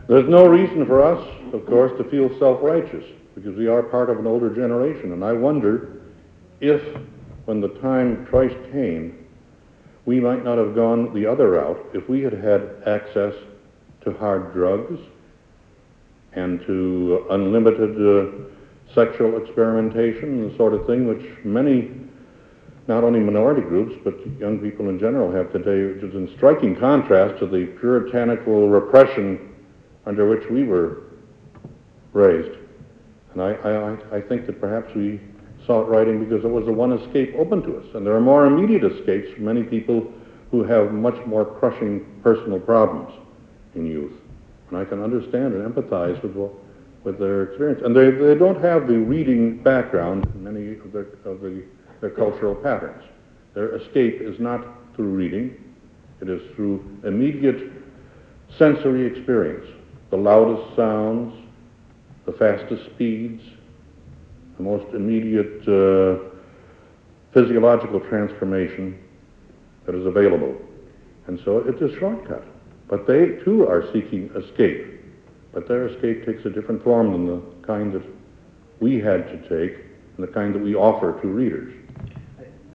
There's no reason for us, of course, to feel self-righteous, because we are part of an older generation, and I wonder if, when the time Christ came, we might not have gone the other route if we had had access to hard drugs and to unlimited sexual experimentation and the sort of thing which many, not only minority groups, but young people in general have today, which is in striking contrast to the puritanical repression under which we were raised. And I think that perhaps we saw it writing because it was the one escape open to us. And there are more immediate escapes for many people who have much more crushing personal problems in youth. And I can understand and empathize with their experience. And they don't have the reading background in many of their cultural patterns. Their escape is not through reading. It is through immediate sensory experience. The loudest sounds, the fastest speeds, the most immediate physiological transformation that is available. And so it's a shortcut. But they, too, are seeking escape. But their escape takes a different form than the kind that we had to take and the kind that we offer to readers.